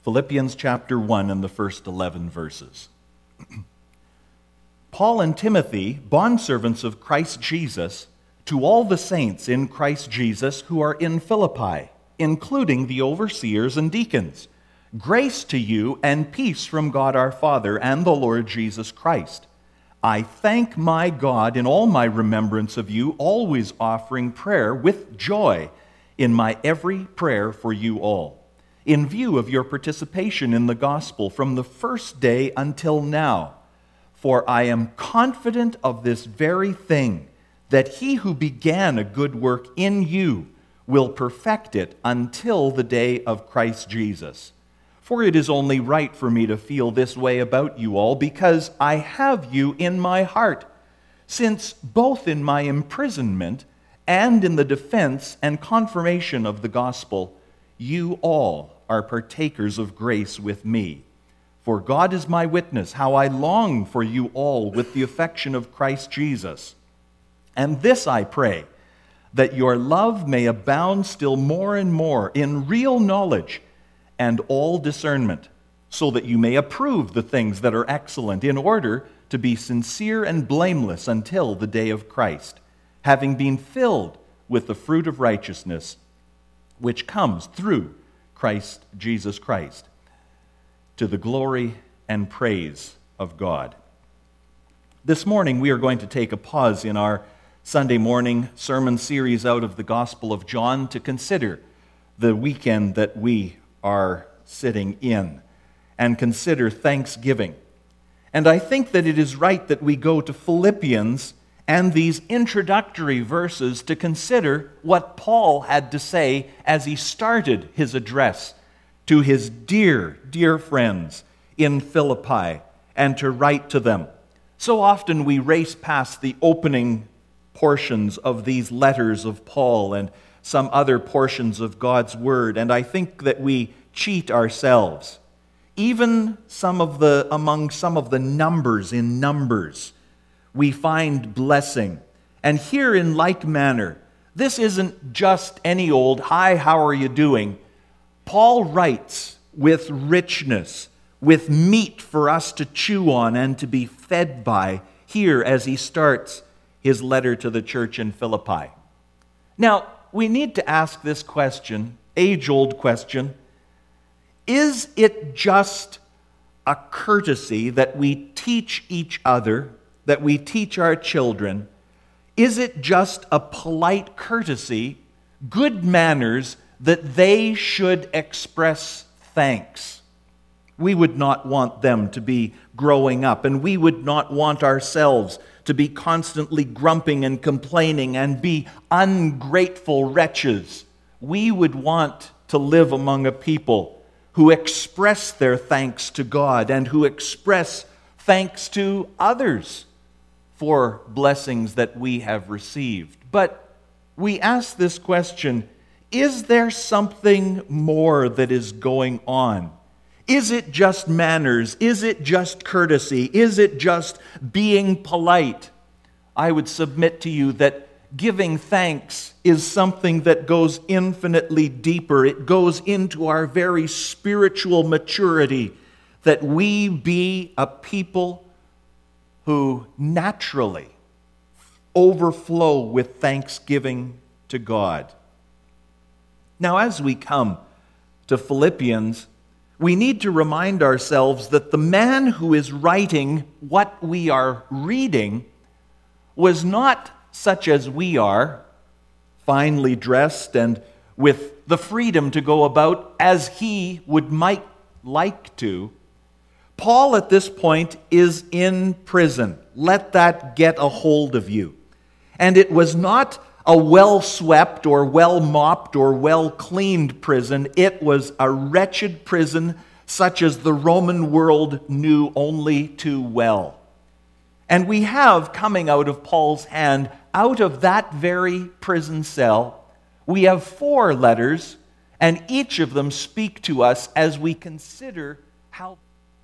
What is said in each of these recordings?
Philippians chapter 1 and the first 11 verses. Paul and Timothy, bondservants of Christ Jesus, to all the saints in Christ Jesus who are in Philippi, including the overseers and deacons, grace to you and peace from God our Father and the Lord Jesus Christ. I thank my God in all my remembrance of you, always offering prayer with joy in my every prayer for you all, in view of your participation in the gospel from the first day until now. For I am confident of this very thing, that he who began a good work in you will perfect it until the day of Christ Jesus. For it is only right for me to feel this way about you all, because I have you in my heart, since both in my imprisonment and in the defense and confirmation of the gospel, you all are partakers of grace with me. For God is my witness, how I long for you all with the affection of Christ Jesus. And this I pray, that your love may abound still more and more in real knowledge and all discernment, so that you may approve the things that are excellent, in order to be sincere and blameless until the day of Christ, having been filled with the fruit of righteousness, which comes through Christ Jesus Christ, to the glory and praise of God. This morning we are going to take a pause in our Sunday morning sermon series out of the Gospel of John to consider the weekend that we are sitting in and consider Thanksgiving. And I think that it is right that we go to Philippians and these introductory verses to consider what Paul had to say as he started his address to his dear, dear friends in Philippi, and to write to them. So often we race past the opening portions of these letters of Paul and some other portions of God's Word, and I think that we cheat ourselves. Even among some of the numbers in Numbers, we find blessing. And here in like manner, this isn't just any old, "Hi, how are you doing?" Paul writes with richness, with meat for us to chew on and to be fed by here as he starts his letter to the church in Philippi. Now, we need to ask this question, age-old question: is it just a courtesy that we teach each other, that we teach our children? Is it just a polite courtesy, good manners, that they should express thanks? We would not want them to be growing up, and we would not want ourselves to be constantly grumping and complaining and be ungrateful wretches. We would want to live among a people who express their thanks to God and who express thanks to others for blessings that we have received. But we ask this question: is there something more that is going on? Is it just manners? Is it just courtesy? Is it just being polite? I would submit to you that giving thanks is something that goes infinitely deeper. It goes into our very spiritual maturity, that we be a people who naturally overflow with thanksgiving to God. Now, as we come to Philippians, we need to remind ourselves that the man who is writing what we are reading was not such as we are, finely dressed and with the freedom to go about as he might like to. Paul at this point is in prison. Let that get a hold of you. And it was not a well-swept or well-mopped or well-cleaned prison. It was a wretched prison such as the Roman world knew only too well. And we have, coming out of Paul's hand, out of that very prison cell, we have 4 letters, and each of them speak to us as we consider how,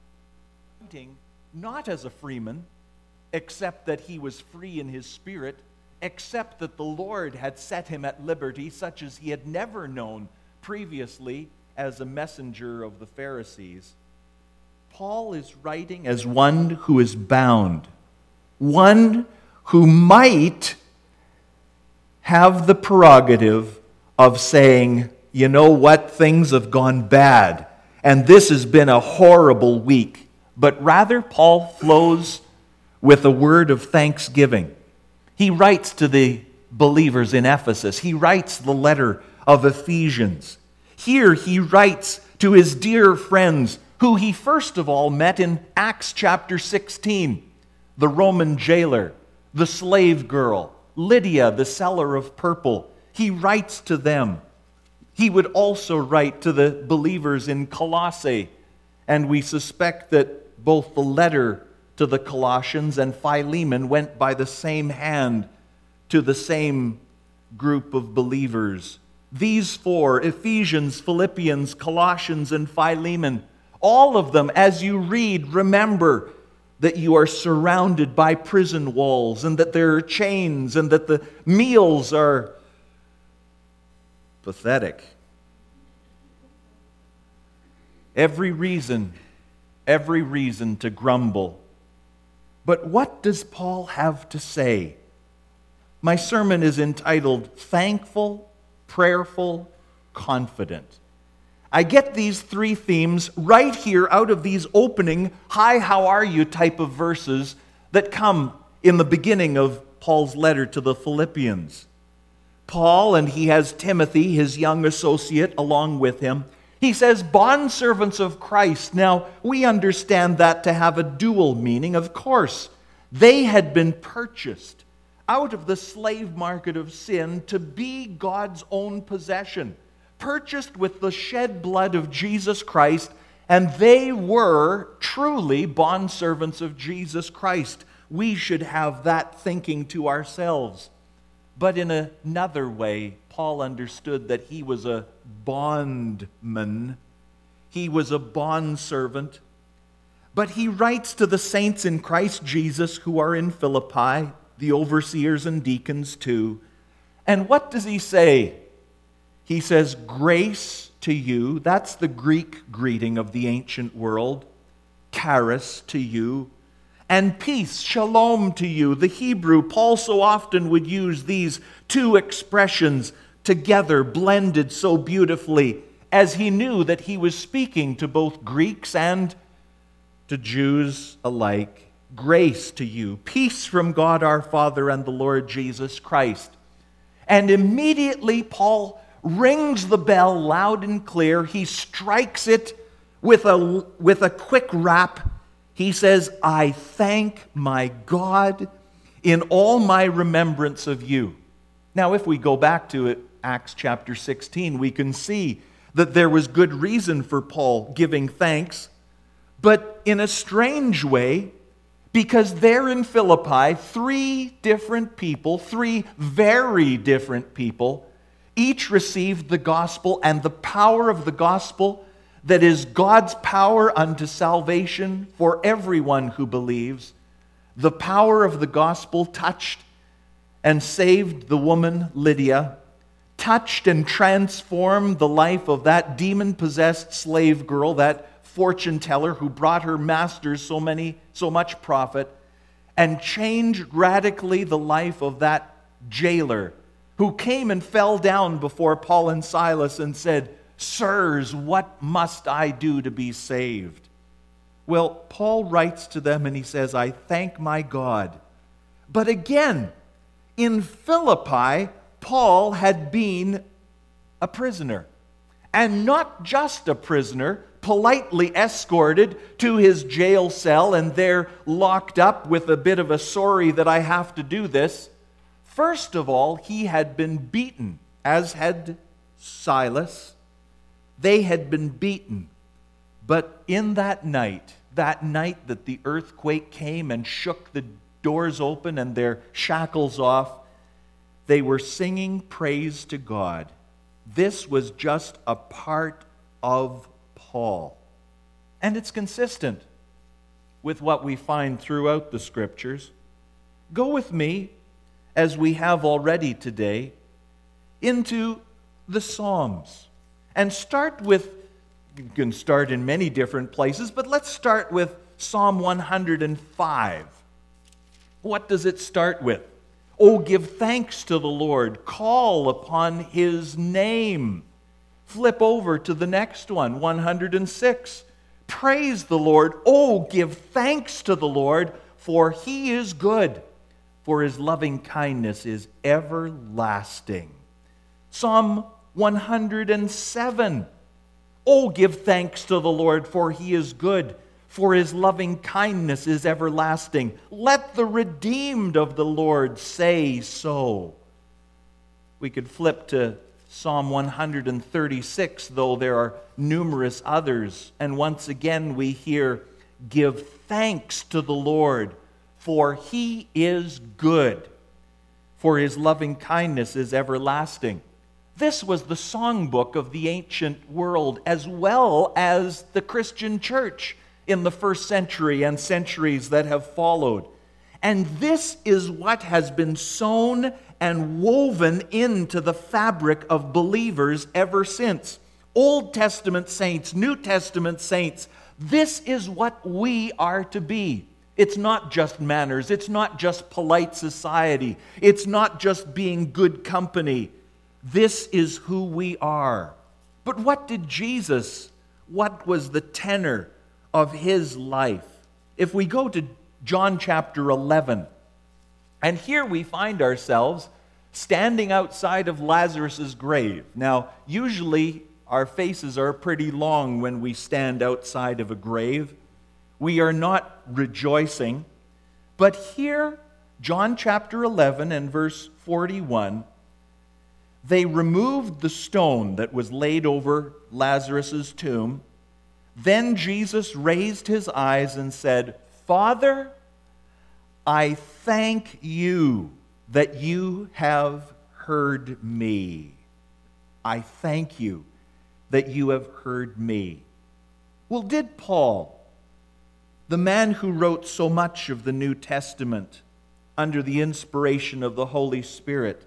not as a freeman, except that he was free in his spirit, except that the Lord had set him at liberty, such as he had never known previously as a messenger of the Pharisees. Paul is writing as one who is bound, one who might have the prerogative of saying, you know what, things have gone bad, and this has been a horrible week. But rather, Paul flows with a word of thanksgiving. He writes to the believers in Ephesus. He writes the letter of Ephesians. Here he writes to his dear friends who he first of all met in Acts chapter 16. The Roman jailer, the slave girl, Lydia, the seller of purple. He writes to them. He would also write to the believers in Colossae, and we suspect that both the letter to the Colossians and Philemon went by the same hand to the same group of believers. These four, Ephesians, Philippians, Colossians, and Philemon, all of them, as you read, remember that you are surrounded by prison walls and that there are chains and that the meals are pathetic. Every reason to grumble. But what does Paul have to say? My sermon is entitled, Thankful, Prayerful, Confident. I get these three themes right here out of these opening, hi, how are you type of verses that come in the beginning of Paul's letter to the Philippians. Paul, and he has Timothy, his young associate, along with him. He says, bondservants of Christ. Now, we understand that to have a dual meaning. Of course, they had been purchased out of the slave market of sin to be God's own possession, purchased with the shed blood of Jesus Christ, and they were truly bondservants of Jesus Christ. We should have that thinking to ourselves. But in another way, Paul understood that he was a bondman. He was a bondservant. But he writes to the saints in Christ Jesus who are in Philippi, the overseers and deacons too. And what does he say? He says, grace to you. That's the Greek greeting of the ancient world. Charis to you. And peace, shalom to you. The Hebrew, Paul so often would use these two expressions together, blended so beautifully, as he knew that he was speaking to both Greeks and to Jews alike. Grace to you, peace from God our Father and the Lord Jesus Christ. And immediately Paul rings the bell loud and clear. He strikes it with a quick rap. He says, I thank my God in all my remembrance of you. Now, if we go back to it, Acts chapter 16, we can see that there was good reason for Paul giving thanks, but in a strange way, because there in Philippi, three very different people, each received the gospel, and the power of the gospel, that is God's power unto salvation for everyone who believes. The power of the gospel touched and saved the woman Lydia, touched and transformed the life of that demon-possessed slave girl, that fortune teller who brought her masters so much profit, and changed radically the life of that jailer who came and fell down before Paul and Silas and said, Sirs, what must I do to be saved? Well, Paul writes to them and he says, I thank my God. But again, in Philippi, Paul had been a prisoner. And not just a prisoner, politely escorted to his jail cell and there locked up with a bit of a sorry that I have to do this. First of all, he had been beaten, as had Silas. They had been beaten. But in that night that the earthquake came and shook the doors open and their shackles off, they were singing praise to God. This was just a part of Paul. And it's consistent with what we find throughout the Scriptures. Go with me, as we have already today, into the Psalms. And start with You can start in many different places, but let's start with Psalm 105. What does it start with? Oh, give thanks to the Lord. Call upon His name. Flip over to the next one, 106. Praise the Lord. Oh, give thanks to the Lord, for He is good, for His loving kindness is everlasting. Psalm 107. Oh, give thanks to the Lord, for He is good, for His loving kindness is everlasting. Let the redeemed of the Lord say so. We could flip to Psalm 136, though there are numerous others. And once again we hear, give thanks to the Lord, for He is good, for His loving kindness is everlasting. This was the songbook of the ancient world, as well as the Christian church in the first century and centuries that have followed. And this is what has been sown and woven into the fabric of believers ever since. Old Testament saints, New Testament saints, this is what we are to be. It's not just manners. It's not just polite society. It's not just being good company. This is who we are. But what was the tenor of His life? If we go to John chapter 11, and here we find ourselves standing outside of Lazarus' grave. Now, usually our faces are pretty long when we stand outside of a grave. We are not rejoicing. But here, John chapter 11 and verse 41, they removed the stone that was laid over Lazarus' tomb. Then Jesus raised His eyes and said, Father, I thank You that You have heard me. I thank You that You have heard me. Well, did Paul, the man who wrote so much of the New Testament under the inspiration of the Holy Spirit,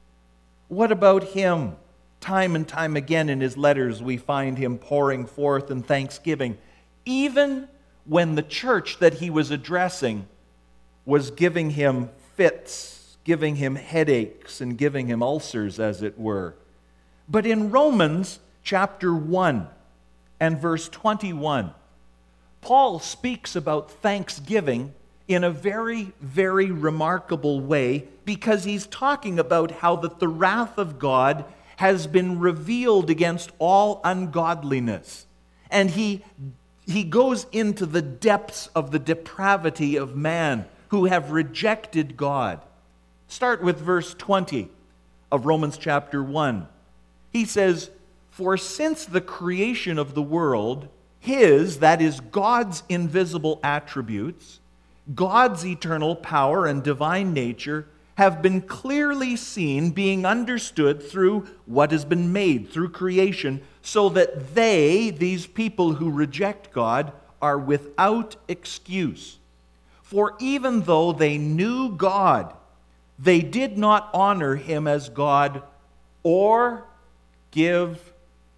what about him? Time and time again in his letters we find him pouring forth in thanksgiving, even when the church that he was addressing was giving him fits, giving him headaches, and giving him ulcers, as it were. But in Romans chapter 1 and verse 21, Paul speaks about thanksgiving in a very, very remarkable way, because he's talking about how that the wrath of God has been revealed against all ungodliness. And he goes into the depths of the depravity of man who have rejected God. Start with verse 20 of Romans chapter 1. He says, For since the creation of the world, His, that is God's invisible attributes, God's eternal power and divine nature have been clearly seen, being understood through what has been made, through creation, so that they, these people who reject God, are without excuse. For even though they knew God, they did not honor Him as God or give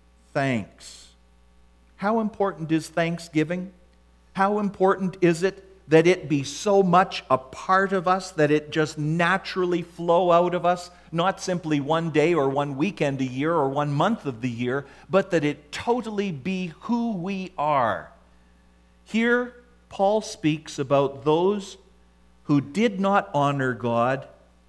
thanks. How important is thanksgiving? How important is it that it be so much a part of us, that it just naturally flow out of us, not simply one day or one weekend a year or 1 month of the year, but that it totally be who we are. Here, Paul speaks about those who did not honor God,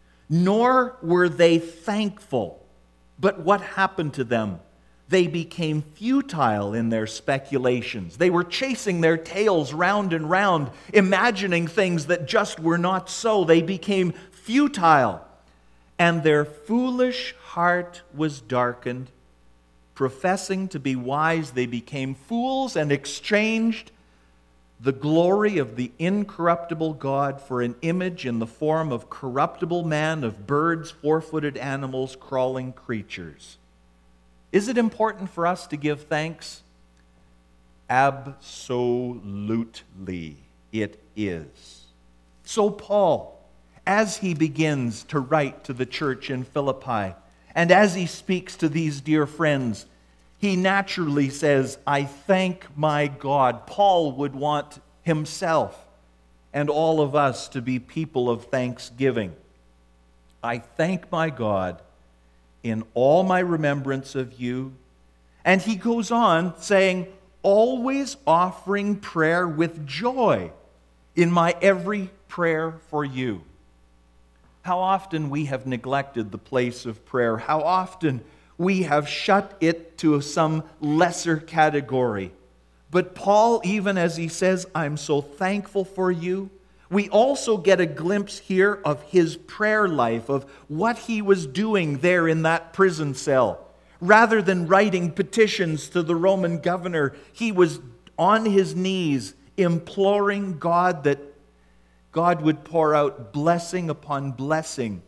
nor were they thankful. But what happened to them? They became futile in their speculations. They were chasing their tails round and round, imagining things that just were not so. They became futile, and their foolish heart was darkened. Professing to be wise, they became fools and exchanged the glory of the incorruptible God for an image in the form of corruptible man, of birds, four-footed animals, crawling creatures. Is it important for us to give thanks? Absolutely, it is. So Paul, as he begins to write to the church in Philippi, and as he speaks to these dear friends, he naturally says, I thank my God. Paul would want himself and all of us to be people of thanksgiving. I thank my God in all my remembrance of you. And he goes on saying, always offering prayer with joy in my every prayer for you. How often we have neglected the place of prayer. How often we have shut it to some lesser category. But Paul, even as he says, I'm so thankful for you, we also get a glimpse here of his prayer life, of what he was doing there in that prison cell. Rather than writing petitions to the Roman governor, he was on his knees imploring God that God would pour out blessing upon blessing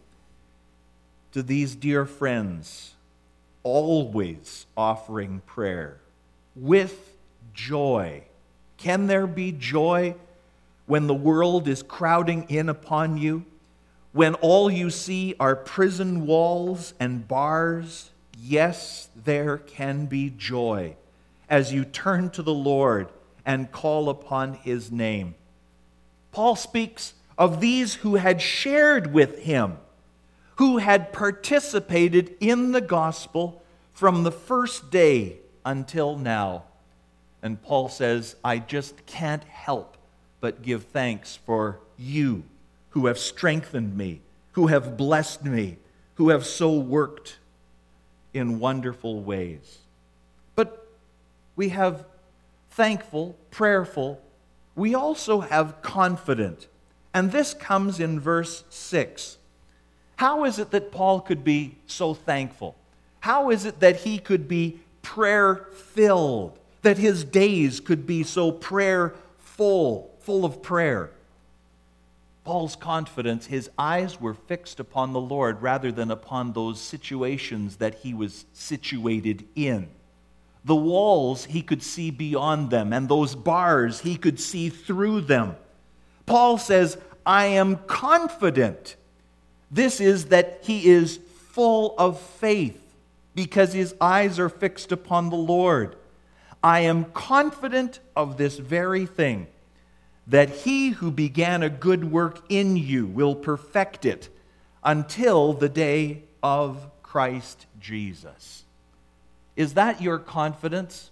to these dear friends, always offering prayer with joy. Can there be joy when the world is crowding in upon you? When all you see are prison walls and bars? Yes, there can be joy as you turn to the Lord and call upon His name. Paul speaks of these who had shared with him, who had participated in the gospel from the first day until now. And Paul says, I just can't help but give thanks for you who have strengthened me, who have blessed me, who have so worked in wonderful ways. But we have thankful, prayerful. We also have confident. And this comes in verse 6. How is it that Paul could be so thankful? How is it that he could be prayer-filled? That his days could be so full of prayer? Paul's confidence, his eyes were fixed upon the Lord rather than upon those situations that he was situated in. The walls, he could see beyond them, and those bars, he could see through them. Paul says, I am confident. This is that he is full of faith because his eyes are fixed upon the Lord. I am confident of this very thing, that he who began a good work in you will perfect it until the day of Christ Jesus. Is that your confidence?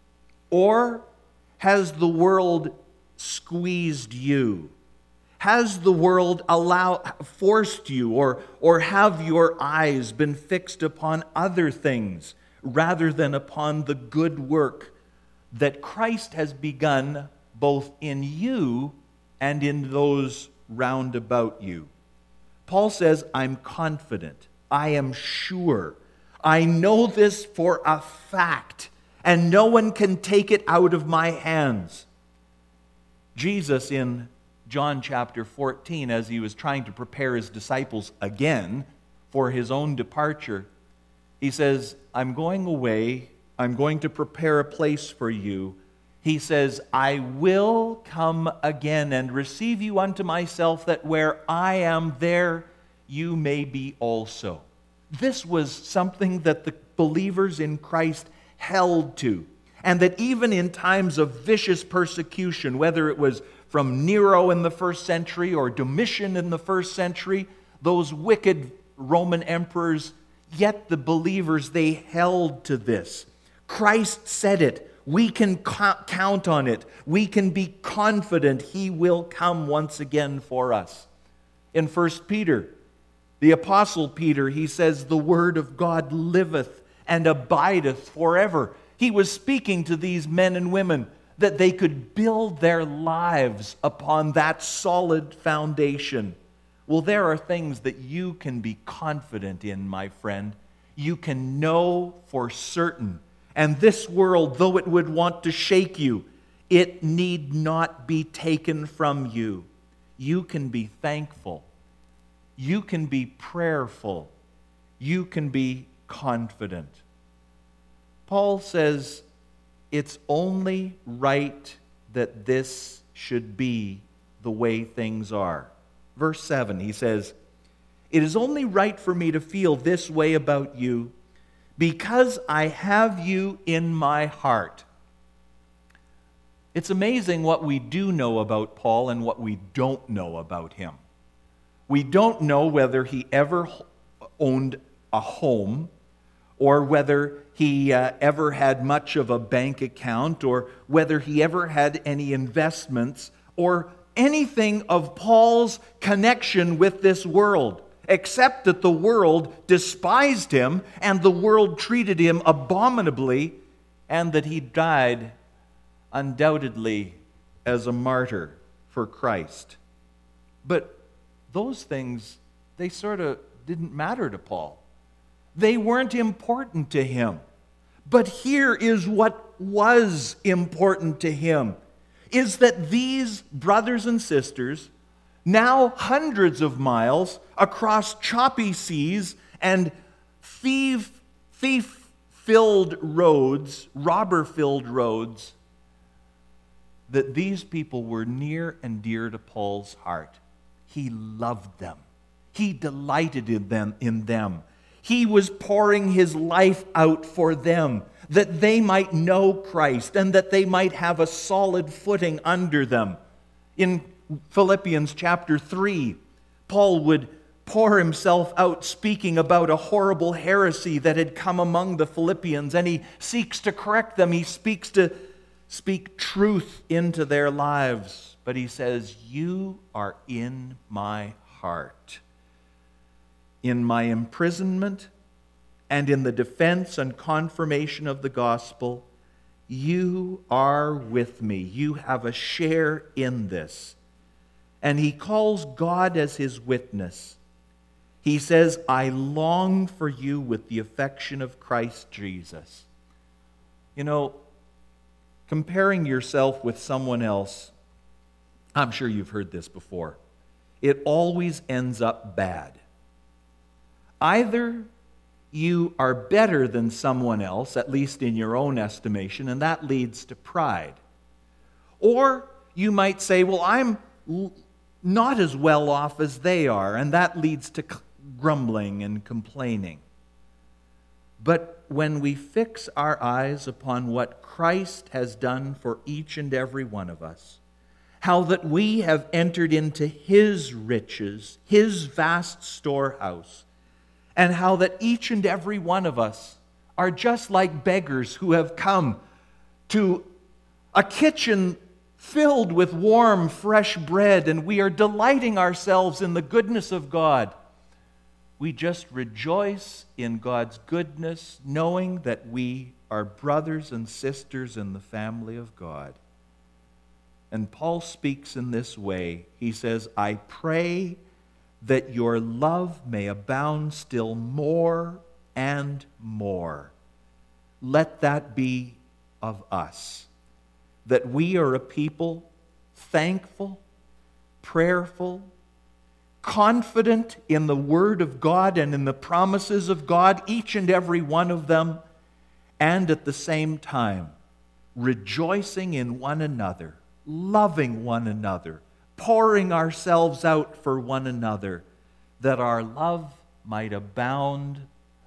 Or has the world squeezed you? Has the world forced you, or have your eyes been fixed upon other things rather than upon the good work that Christ has begun both in you and in those round about you? Paul says, I'm confident. I am sure. I know this for a fact, and no one can take it out of my hands. Jesus in John chapter 14, as he was trying to prepare his disciples again for his own departure, he says, I'm going away. I'm going to prepare a place for you. He says, I will come again and receive you unto myself, that where I am, there you may be also. This was something that the believers in Christ held to, and that even in times of vicious persecution, whether it was from Nero in the first century or Domitian in the first century, those wicked Roman emperors, yet the believers, they held to this. Christ said it. We can count on it. We can be confident He will come once again for us. In 1 Peter, the Apostle Peter, he says, the word of God liveth and abideth forever. He was speaking to these men and women that they could build their lives upon that solid foundation. Well, there are things that you can be confident in, my friend. You can know for certain. And this world, though it would want to shake you, it need not be taken from you. You can be thankful. You can be prayerful. You can be confident. Paul says it's only right that this should be the way things are. Verse 7, he says, it is only right for me to feel this way about you, because I have you in my heart. It's amazing what we do know about Paul and what we don't know about him. We don't know whether he ever owned a home, or whether he ever had much of a bank account, or whether he ever had any investments, or anything of Paul's connection with this world, except that the world despised him and the world treated him abominably, and that he died undoubtedly as a martyr for Christ. But those things, they sort of didn't matter to Paul. They weren't important to him. But here is what was important to him, is that these brothers and sisters, now hundreds of miles across choppy seas and thief-filled roads, robber-filled roads, that these people were near and dear to Paul's heart. He loved them. He delighted in them. He was pouring his life out for them, that they might know Christ and that they might have a solid footing under them. In Philippians chapter 3, Paul would pour himself out speaking about a horrible heresy that had come among the Philippians, and he seeks to correct them. He speaks to speak truth into their lives. But he says, you are in my heart. In my imprisonment and in the defense and confirmation of the gospel, you are with me. You have a share in this. And he calls God as his witness. He says, I long for you with the affection of Christ Jesus. You know, comparing yourself with someone else, I'm sure you've heard this before, it always ends up bad. Either you are better than someone else, at least in your own estimation, and that leads to pride. Or you might say, well, I'm not as well off as they are, and that leads to grumbling and complaining. But when we fix our eyes upon what Christ has done for each and every one of us, how that we have entered into his riches, his vast storehouse, and how that each and every one of us are just like beggars who have come to a kitchen filled with warm, fresh bread, and we are delighting ourselves in the goodness of God. We just rejoice in God's goodness, knowing that we are brothers and sisters in the family of God. And Paul speaks in this way. He says, I pray that your love may abound still more and more. Let that be of us, that we are a people thankful, prayerful, confident in the Word of God and in the promises of God, each and every one of them, and at the same time rejoicing in one another, loving one another, pouring ourselves out for one another, that our love might abound,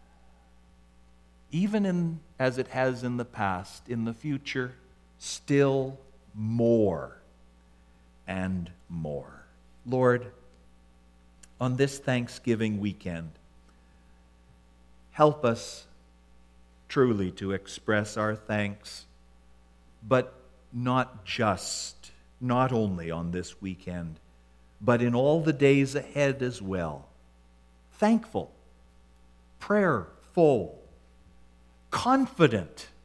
even as it has in the past, in the future, still more and more. Lord, on this Thanksgiving weekend, help us truly to express our thanks, but not only on this weekend, but in all the days ahead as well. Thankful, prayerful, confident,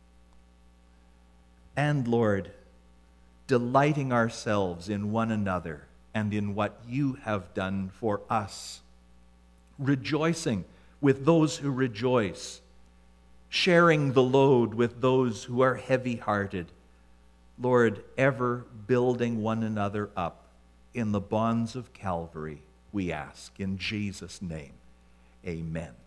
and Lord, delighting ourselves in one another and in what you have done for us. Rejoicing with those who rejoice, sharing the load with those who are heavy-hearted. Lord, ever building one another up in the bonds of Calvary, we ask in Jesus' name. Amen.